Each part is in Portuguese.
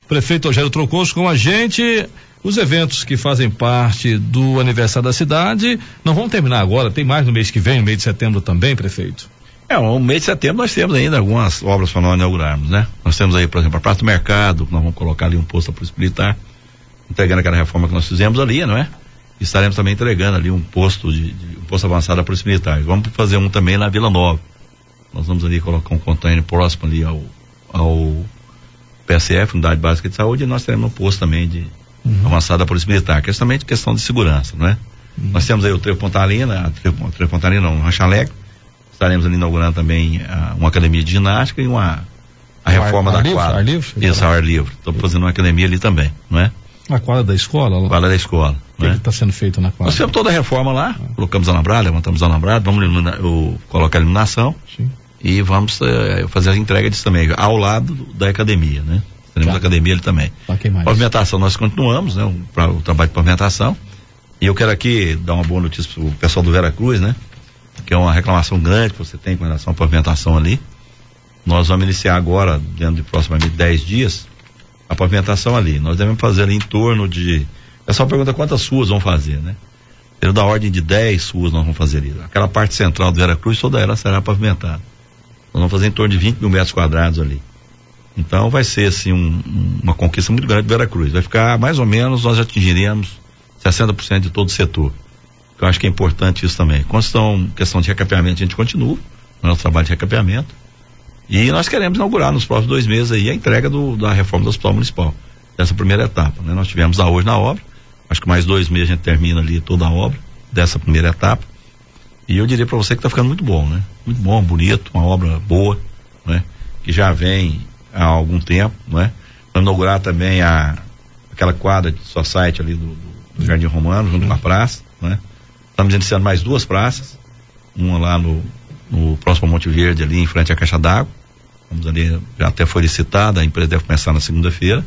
Prefeito Rogério Troncoso com a gente. Os eventos que fazem parte do aniversário da cidade não vão terminar agora, tem mais no mês que vem, no mês de setembro também, prefeito? No mês de setembro nós temos ainda algumas obras para nós inaugurarmos, né? Nós temos aí, por exemplo, a Praça do Mercado, nós vamos colocar ali um posto da Polícia Militar, entregando aquela reforma que nós fizemos ali, não é? E estaremos também entregando ali um posto um posto avançado da Polícia Militar. Vamos fazer um também na Vila Nova. Nós vamos ali colocar um container próximo ali ao PSF, Unidade Básica de Saúde, e nós teremos um posto também de avançado da Polícia Militar, que é justamente questão de segurança, não é? Nós temos aí o Trevo Pontalina, o Rancho Alegre, estaremos ali inaugurando também uma academia de ginástica e a reforma da quadra. Ar livre? Isso, ar livre. Estamos fazendo uma academia ali também, não é? A quadra da escola? A quadra da escola. O que está sendo feito na quadra? Nós fizemos toda a reforma lá, colocamos alambrado, levantamos alambrado, vamos colocar a iluminação. Sim. E vamos fazer a entrega disso também, ao lado da academia, né? Teremos a academia ali também. Pavimentação, nós continuamos, né? O trabalho de pavimentação. E eu quero aqui dar uma boa notícia pro pessoal do Vera Cruz, né? Que é uma reclamação grande que você tem com relação à pavimentação ali. Nós vamos iniciar agora, dentro de aproximadamente 10 dias, a pavimentação ali. Nós devemos fazer ali em torno de... O pessoal pergunta quantas ruas vão fazer, né? Pelo da ordem de 10 ruas nós vamos fazer ali. Aquela parte central do Vera Cruz, toda ela será pavimentada. Nós vamos fazer em torno de 20 mil metros quadrados ali. Então vai ser assim uma conquista muito grande do Vera Cruz. Vai ficar mais ou menos, nós atingiremos 60% de todo o setor. Eu acho que é importante isso também. Questão de recapeamento, a gente continua no nosso trabalho de recapeamento. E nós queremos inaugurar nos próximos 2 meses aí a entrega da reforma do Hospital Municipal. Dessa primeira etapa, né? Nós tivemos hoje na obra. Acho que mais 2 meses a gente termina ali toda a obra dessa primeira etapa. E eu diria para você que está ficando muito bom, né? Muito bom, bonito, uma obra boa, né? Que já vem há algum tempo, né? Vamos inaugurar também aquela quadra de society ali do Jardim Romano, junto com a praça, né? Estamos iniciando mais 2 praças, uma lá no próximo Monte Verde, ali em frente à Caixa d'Água. Vamos ali, já até foi licitada, a empresa deve começar na segunda-feira.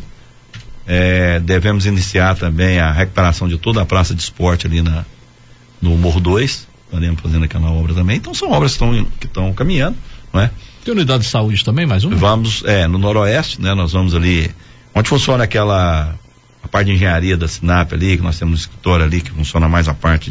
Devemos iniciar também a recuperação de toda a praça de esporte ali no Morro 2. Estaremos fazendo aquela obra também. Então são obras que estão caminhando, não é? Tem unidade de saúde também, mais uma? Vamos, no Noroeste, né? Nós vamos ali, onde funciona a parte de engenharia da Sinap ali, que nós temos um escritório ali que funciona mais a parte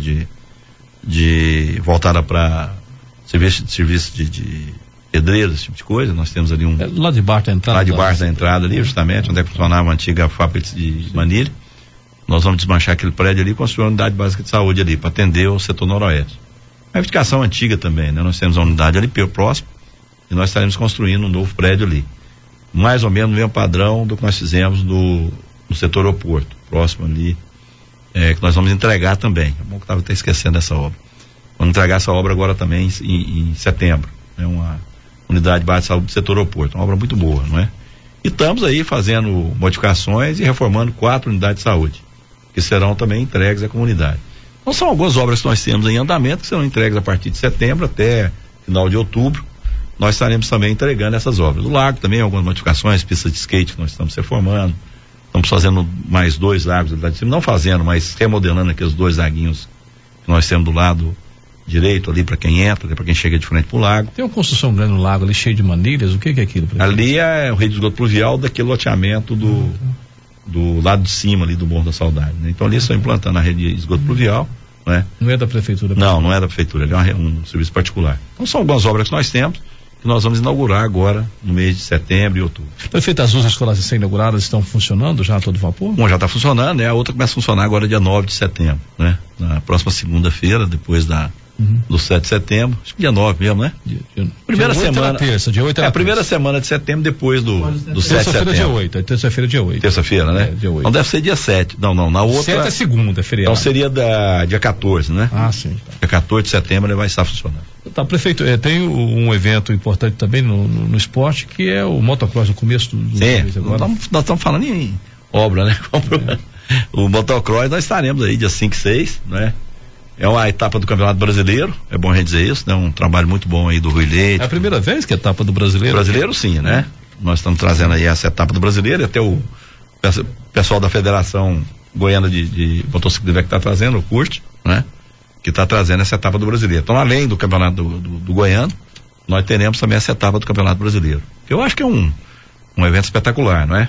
de voltada para serviço de pedreiros, esse tipo de coisa. Nós temos ali lá de baixo da entrada. Lá de baixo da entrada ali, justamente, onde funcionava a antiga fábrica de Manilha. Nós vamos desmanchar aquele prédio ali e construir uma unidade básica de saúde ali, para atender o setor noroeste. A edificação antiga também, né? Nós temos a unidade ali próximo e nós estaremos construindo um novo prédio ali. Mais ou menos o mesmo padrão do que nós fizemos no setor aeroporto, próximo ali, que nós vamos entregar também. É bom que eu estava até esquecendo dessa obra. Vamos entregar essa obra agora também em setembro. É uma unidade básica de saúde do setor aeroporto, uma obra muito boa, não é? E estamos aí fazendo modificações e reformando 4 unidades de saúde, que serão também entregues à comunidade. Então são algumas obras que nós temos em andamento, que serão entregues a partir de setembro até final de outubro. Nós estaremos também entregando essas obras. Do lago também, algumas modificações, pistas de skate que nós estamos reformando. Estamos fazendo mais 2 lagos, não fazendo, mas remodelando aqueles 2 laguinhos que nós temos do lado direito ali para quem entra, para quem chega de frente pro lago. Tem uma construção grande no lago ali, cheio de manilhas, o que é aquilo? Ali é o rede de esgoto pluvial daquele loteamento do lado de cima ali do Morro da Saudade, né? Então ali estão implantando a rede de esgoto pluvial, né? Não é da prefeitura? Não é da prefeitura, ele é um serviço particular. Então são algumas obras que nós temos, que nós vamos inaugurar agora no mês de setembro e outubro. Prefeito, as 2 escolas a serem inauguradas estão funcionando já a todo vapor? Uma já está funcionando, né? A outra começa a funcionar agora dia 9 de setembro, né? Na próxima segunda-feira, depois do 7 de setembro, acho que dia 9 mesmo, né? Primeira dia semana. Terça, dia 8 a primeira semana de setembro, depois do 7 de setembro. Terça-feira, dia 8. Terça-feira, né? Dia 8. Não deve ser dia 7. Não, na outra. 7 é segunda, feriado. Então seria dia 14, né? Ah, sim. Tá. Dia 14 de setembro ele vai estar funcionando. Tá, prefeito, tem um evento importante também no esporte, que é o motocross no começo do mês agora. Nós estamos falando em obra, né? O motocross nós estaremos aí dia 5 e 6, né? É uma etapa do Campeonato Brasileiro, é bom a gente dizer isso, né? Um trabalho muito bom aí do Rui Leite. É a primeira vez que é a etapa do Brasileiro? Brasileiro sim, né? Nós estamos trazendo aí essa etapa do Brasileiro, e até o pessoal da Federação Goiana de Motociclismo que está trazendo, o CURT, né? Que está trazendo essa etapa do Brasileiro. Então, além do Campeonato do Goiano, nós teremos também essa etapa do Campeonato Brasileiro. Que eu acho que é um evento espetacular, não é?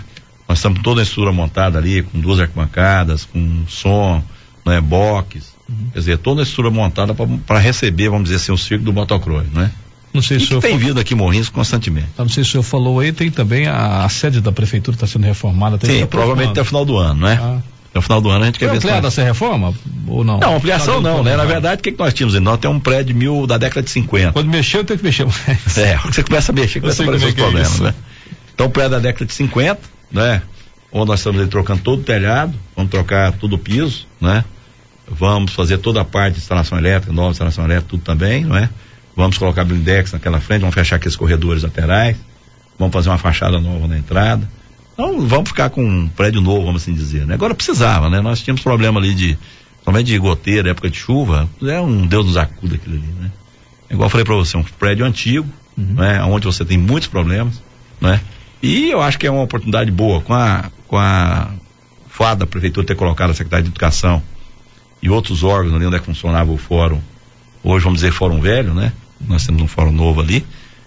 Nós estamos com toda a estrutura montada ali, com 2 arquibancadas, com som, né, box, quer dizer, toda a estrutura montada para receber, vamos dizer assim, o circo do motocross, né? Não sei se o senhor tem vindo aqui em Morrinhos constantemente. Não sei se o senhor falou aí, tem também a sede da prefeitura está sendo reformada. Sim, provavelmente até o final do ano, né? Até o final do ano a gente quer ver. Ampliada essa reforma ou não? Não, ampliação não, né? Na verdade, o que nós tínhamos? Nós temos um prédio da década de 50. Quando mexeu, tem que mexer mais. Você começa a mexer, começa a aparecer os problemas, né? Então, o prédio da década de 50, né? Onde nós estamos aí trocando todo o telhado, vamos trocar todo o piso, né? Vamos fazer toda a parte de instalação elétrica, nova instalação elétrica, tudo também, não é? Vamos colocar blindex naquela frente, vamos fechar aqueles corredores laterais, vamos fazer uma fachada nova na entrada. Então, vamos ficar com um prédio novo, vamos assim dizer, né? Agora precisava, né? Nós tínhamos problema ali somente de goteira, época de chuva, um Deus nos acuda aquilo ali, né? Igual eu falei pra você, um prédio antigo, né? Onde você tem muitos problemas, né? E eu acho que é uma oportunidade boa, com a fato da prefeitura ter colocado a Secretaria de Educação e outros órgãos ali onde é que funcionava o fórum, hoje vamos dizer fórum velho, né? Nós temos um fórum novo ali.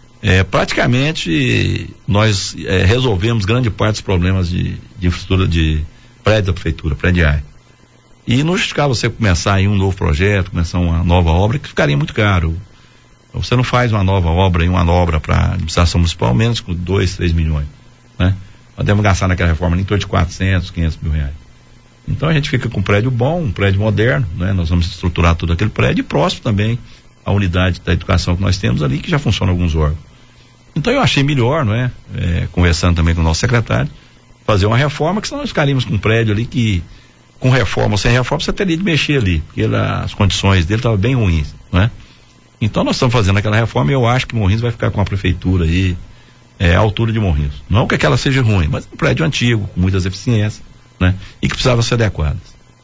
Praticamente nós resolvemos grande parte dos problemas de infraestrutura de prédio da prefeitura, prediais. E não justificava você começar aí um novo projeto, começar uma nova obra, que ficaria muito caro. Você não faz uma nova obra para a administração municipal menos com 2, 3 milhões, né? Nós devemos gastar naquela reforma em torno de 400, 500 mil reais. Então a gente fica com um prédio bom, um prédio moderno, né? Nós vamos estruturar todo aquele prédio e próximo também a unidade da educação que nós temos ali, que já funciona alguns órgãos. Então eu achei melhor, não é? Conversando também com o nosso secretário, fazer uma reforma, que senão nós ficaríamos com um prédio ali que, com reforma ou sem reforma, você teria de mexer ali, porque as condições dele estavam bem ruins, não é? Então nós estamos fazendo aquela reforma e eu acho que Morrinhos vai ficar com a prefeitura aí, à altura de Morrinhos. Não que aquela seja ruim, mas um prédio antigo, com muitas eficiências, né? E que precisava ser adequadas.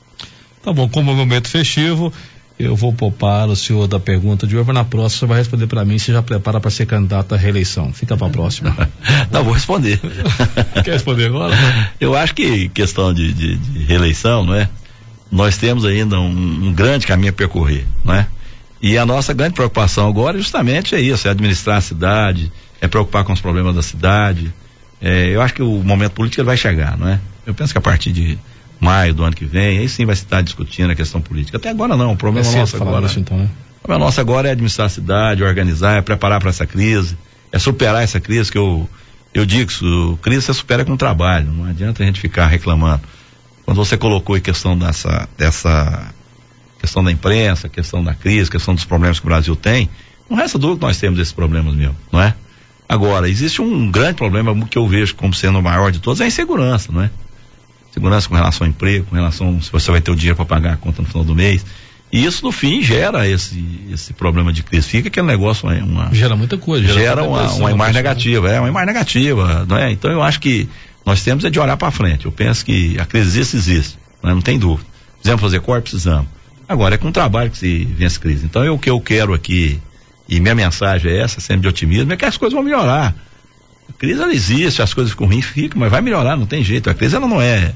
Tá bom, como é um momento festivo, eu vou poupar o senhor da pergunta de hoje, na próxima você vai responder para mim se já prepara para ser candidato à reeleição. Fica para a próxima. Não, vou responder. Quer responder agora? Eu acho que questão de reeleição, não é? Nós temos ainda um grande caminho a percorrer, não é? E a nossa grande preocupação agora justamente é isso, é administrar a cidade, é preocupar com os problemas da cidade. Eu acho que o momento político ele vai chegar, não é? Eu penso que a partir de maio do ano que vem, aí sim vai se estar discutindo a questão política. Até agora não, o problema nosso agora. Isso, então, né? O problema nosso agora é administrar a cidade, organizar, é preparar para essa crise, é superar essa crise, que eu digo que crise você supera com trabalho, não adianta a gente ficar reclamando. Quando você colocou em questão dessa questão da imprensa, questão da crise, questão dos problemas que o Brasil tem, não resta dúvida que nós temos esses problemas mesmo, não é? Agora, existe um grande problema que eu vejo como sendo o maior de todos, é a insegurança, não é? Segurança com relação ao emprego, com relação se você vai ter o dinheiro para pagar a conta no final do mês. E isso, no fim, gera esse problema de crise. Fica aquele negócio, gera muita coisa. Gera uma imagem negativa, uma imagem negativa, não é? Então eu acho que nós temos de olhar para frente. Eu penso que a crise existe, não tem dúvida. Precisamos fazer corte, precisamos. Agora é com o trabalho que se vence a crise. Então o que eu quero aqui, e minha mensagem é essa, sempre de otimismo, é que as coisas vão melhorar. A crise ela existe, as coisas ficam ruins, mas vai melhorar, não tem jeito. A crise ela não é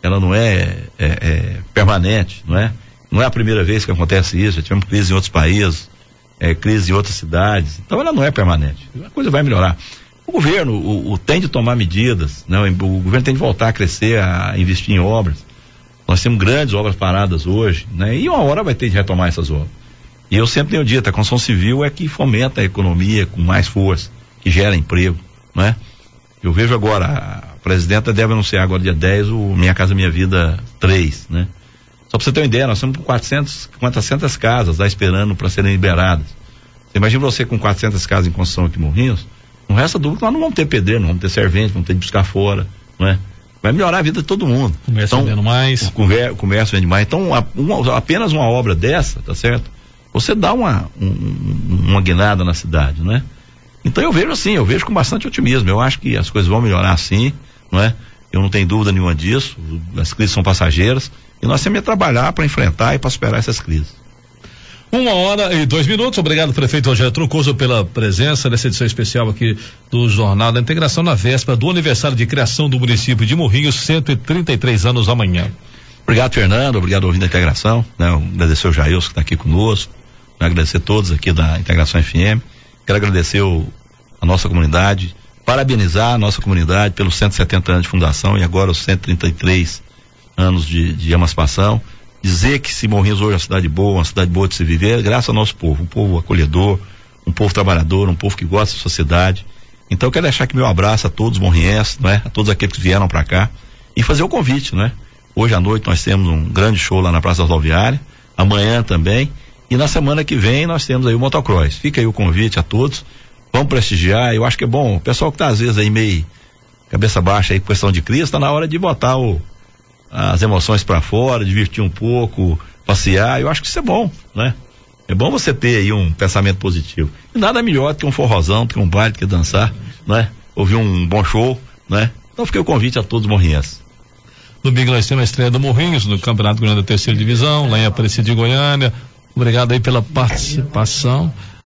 permanente, não é? Não é a primeira vez que acontece isso, já tivemos crise em outros países, crise em outras cidades, então ela não é permanente, a coisa vai melhorar. O governo tem de tomar medidas, né? O governo tem de voltar a crescer, a investir em obras. Nós temos grandes obras paradas hoje, né? E uma hora vai ter de retomar essas obras. E eu sempre tenho dito, a construção civil é que fomenta a economia com mais força, que gera emprego, não é? Eu vejo agora, a presidenta deve anunciar agora dia 10 o Minha Casa Minha Vida 3, né? Só para você ter uma ideia, nós estamos com 400 casas lá esperando para serem liberadas. Você imagina você com 400 casas em construção aqui em Morrinhos, não resta dúvida que nós não vamos ter pedreiro, não vamos ter servente, vamos ter de buscar fora, não é? Vai melhorar a vida de todo mundo. Comércio vendendo mais. O comércio vende mais. Então, apenas uma obra dessa, tá certo? Você dá uma guinada na cidade, né? Então eu vejo com bastante otimismo. Eu acho que as coisas vão melhorar sim, não é? Eu não tenho dúvida nenhuma disso. As crises são passageiras e nós temos que trabalhar para enfrentar e para superar essas crises. 1h02. Obrigado, prefeito Rogério Troncoso, pela presença nessa edição especial aqui do Jornal da Integração, na véspera do aniversário de criação do município de Morrinhos, 133 anos amanhã. Obrigado, Fernando. Obrigado, ouvindo a Integração, né? Agradecer o Jailson que está aqui conosco, agradecer a todos aqui da Integração FM. Quero agradecer a nossa comunidade, parabenizar a nossa comunidade pelos 170 anos de fundação e agora os 133 anos de emancipação. Dizer que se Morrinhos hoje é uma cidade boa de se viver, graças ao nosso povo, um povo acolhedor, um povo trabalhador, um povo que gosta da sua cidade. Então eu quero deixar aqui meu abraço a todos os morrinhenses, né? A todos aqueles que vieram para cá e fazer o convite, né? Hoje à noite nós temos um grande show lá na Praça Rodoviária, amanhã também, e na semana que vem nós temos aí o motocross. Fica aí o convite a todos, vamos prestigiar. Eu acho que é bom, o pessoal que tá às vezes aí meio cabeça baixa aí com questão de crise, tá na hora de botar as emoções para fora, divertir um pouco, passear. Eu acho que isso é bom, né? É bom você ter aí um pensamento positivo. E nada melhor do que um forrozão, do que um baile, do que dançar, né? Ouvir um bom show, né? Então fica o convite a todos os morrinhenses. Domingo nós temos a estreia do Morrinhos no Campeonato Goiano da Terceira Divisão, lá em Aparecida de Goiânia. Obrigado aí pela participação.